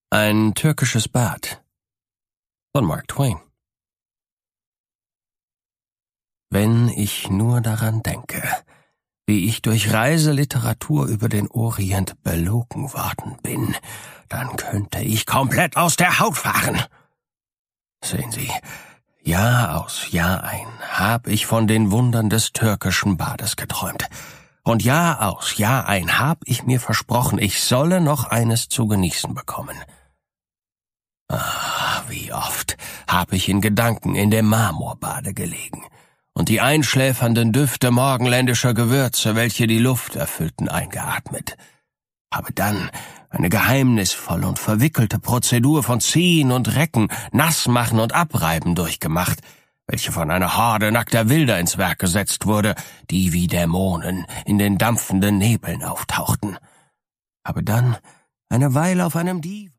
Ein türkisches Bad von Mark Twain. Wenn ich nur daran denke, wie ich durch Reiseliteratur über den Orient belogen worden bin, dann könnte ich komplett aus der Haut fahren. Sehen Sie, Jahr aus, Jahr ein habe ich von den Wundern des türkischen Bades geträumt. Und Jahr aus, Jahr ein habe ich mir versprochen, ich solle noch eines zu genießen bekommen. Wie oft habe ich in Gedanken in dem Marmorbade gelegen und die einschläfernden Düfte morgenländischer Gewürze, welche die Luft erfüllten, eingeatmet. Habe dann eine geheimnisvolle und verwickelte Prozedur von Ziehen und Recken, Nassmachen und Abreiben durchgemacht, welche von einer Horde nackter Wilder ins Werk gesetzt wurde, die wie Dämonen in den dampfenden Nebeln auftauchten. Habe dann eine Weile auf einem Divan